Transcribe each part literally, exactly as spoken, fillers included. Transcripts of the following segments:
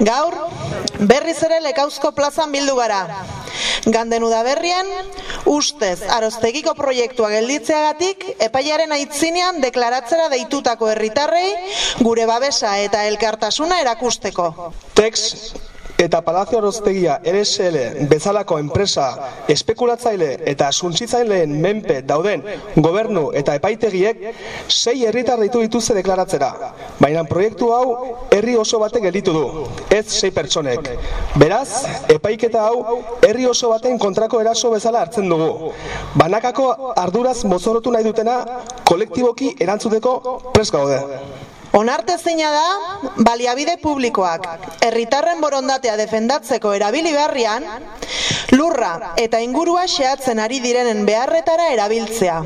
Gaur, berriz ere Lekauzko plazan bildu gara. Ganden Udaberrian, ustez Aroztegiko proiektua gelditzeagatik epaiaren aitzinean deklaratzera deitutako herritarrei gure babesa eta elkartasuna erakusteko. Tex eta Palacio Aroztegia R S L bezalako enpresa espekulatzaile eta suntsitzaileen menpe dauden gobernu eta epaitegiek sei herritar deitu dituzte deklaratzera. Baina proiektu hau herri oso batek gelditu du, ez sei pertsonek. Beraz, epaiketa hau herri oso baten kontrako eraso bezala hartzen dugu. Banakako arduraz mozorrotu nahi dutena kolektiboki erantzuteko prest gaude. Onartezina da, baliabide publikoak herritarren borondatea defendatzeko erabili beharrian, lurra eta ingurua xehatzen ari direnen beharretara erabiltzea.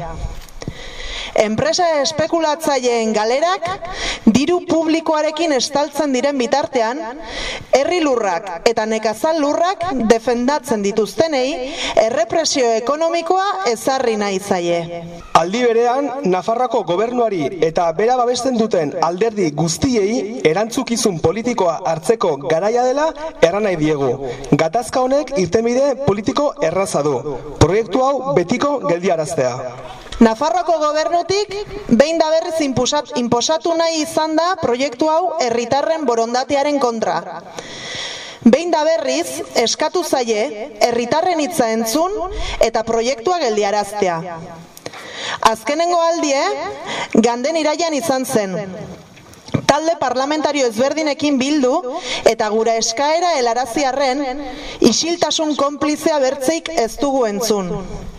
Enpresa espekulatzaileen galerak diru publikoarekin estaltzen diren bitartean, herri lurrak eta nekazal lurrak defendatzen dituztenei errepresio ekonomikoa ezarri nahi zaie. Aldi berean, Nafarroako gobernuari eta bera babesten duten alderdi guztiei erantzukizun politikoa hartzeko garaia dela erran nahi diegu. Gatazka honek irtenbide politiko erraza du. Proiektu hau betiko geldiaraztea. Nafarroako gobernutik behin da berriz inposatu nahi izan da proiektu hau herritarren borondatearen kontra. Behin da berriz eskatu zaie herritarren hitza entzun eta proiektua geldiaraztea. Azkenengo aldie, Ganden iraian izan zen. Talde parlamentario ezberdinekin bildu eta gura eskaera helaraziarren isiltasun konplizea bertzeik ez dugu entzun.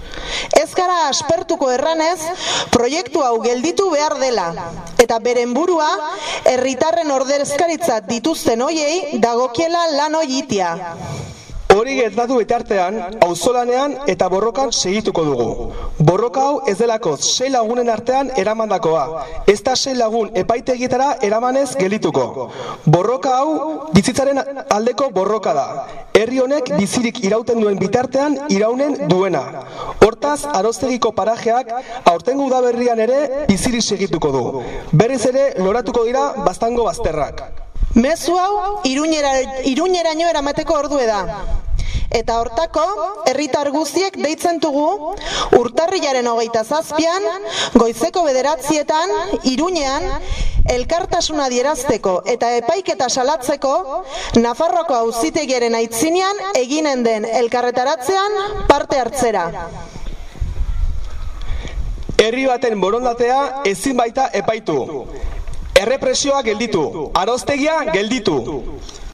Ez gara aspertuko erranez, proiektu hau gelditu behar dela, eta beren burua herritarren ordezkaritza dituzten hoiei dagokiela lan hoiitia. Hori gertatu bitartean, auzolanean eta borrokan segituko dugu. Borroka hau ez delako sei lagunen artean eramandakoa, ez da sei lagun epaitegietara eramanez geldituko. Borroka hau bizitzaren aldeko borroka da. Herri honek bizirik irauten duen bitartean iraunen duena. Hortaz, Aroztegiko parajeak aurtengo udaberrian ere bizirik segituko du. Berriz ere loratuko dira baztango bazterrak. Mezu hau Iruñeraino eramateko ordue da. Eta hortako, herritar guztiek deitzen dugu, urtarrilaren hogeita zazpian, goizeko bederatzietan, Iruñean, elkartasuna adierazteko eta epaiketa salatzeko, Nafarroako auzitegiaren aitzinean eginen den elkarretaratzean parte hartzera. Herri baten borondatea ezin baita epaitu. Errepresioa gelditu, Aroztegia gelditu.